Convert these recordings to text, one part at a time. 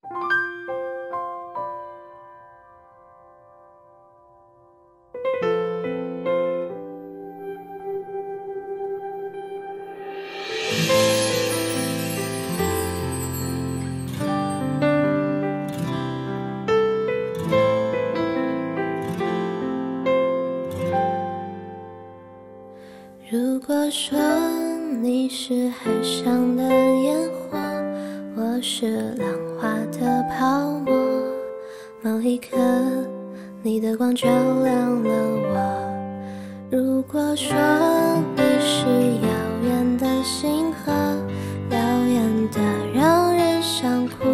如果说你是海上的烟火，我是浪花的泡沫，某一刻你的光照亮了我。如果说你是遥远的星河，遥远的让人想哭，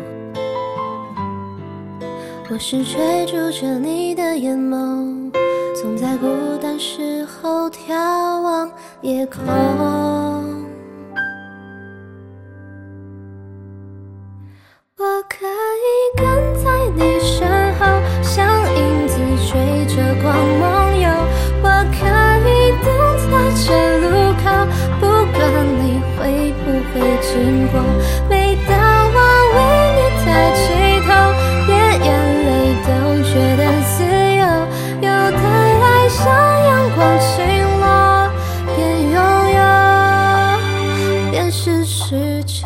我是追逐着你的眼眸，总在孤单时候眺望夜空。我可以跟在你身后，像影子追着光梦游。我可以等在这路口，不管你会不会经过。每当我为你抬起头，连眼泪都觉得自由。有的爱像阳光倾落，边拥有边失去着。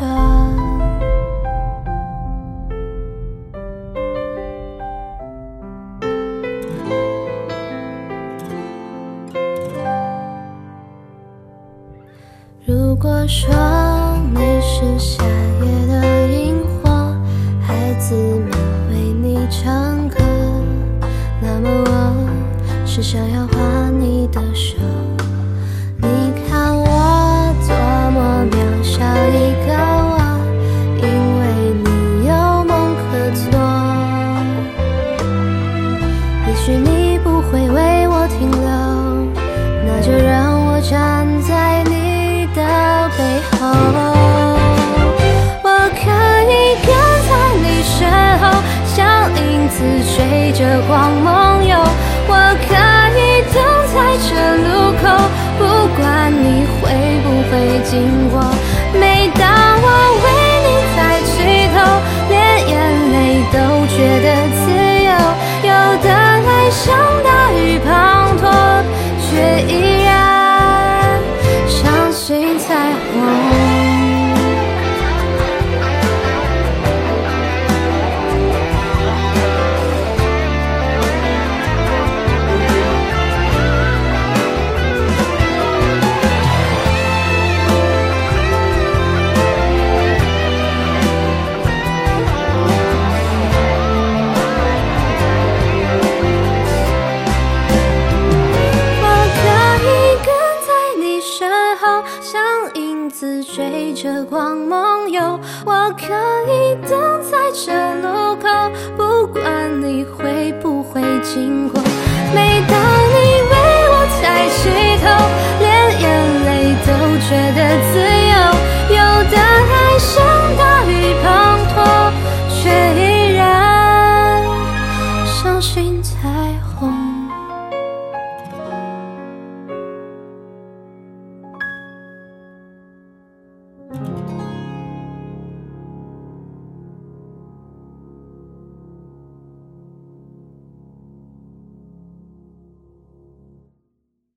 如果说你是夏夜的萤火，孩子们为你唱歌，那么我是想要画你的手。你看我多么渺小一个我，因为你有梦可做。也许你不会为我停留，那就让我站在你的背后。我可以跟在你身后，像影子追着光梦游。我可以等在这路口，不管你会不会经过。每当我为你抬起头，连眼泪都觉得自由。有的爱像大雨滂沱，却依然相信彩虹。追着光梦游，我可以等在这路口，不管你会不会经过。每当你为我抬起头，连眼泪都觉得自由。